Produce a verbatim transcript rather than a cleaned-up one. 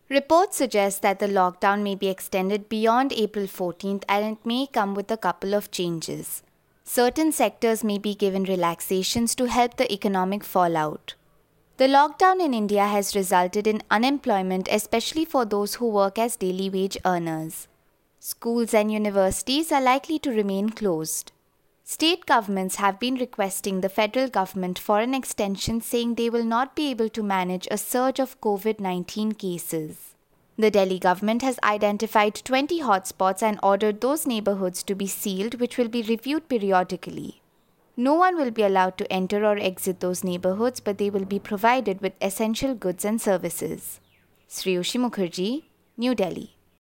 Reports suggest that the lockdown may be extended beyond April fourteenth and it may come with a couple of changes. Certain sectors may be given relaxations to help the economic fallout. The lockdown in India has resulted in unemployment, especially for those who work as daily wage earners. Schools and universities are likely to remain closed. State governments have been requesting the federal government for an extension, saying they will not be able to manage a surge of COVID nineteen cases. The Delhi government has identified twenty hotspots and ordered those neighborhoods to be sealed, which will be reviewed periodically. No one will be allowed to enter or exit those neighborhoods, but they will be provided with essential goods and services. Sriyoshi Mukherjee, New Delhi.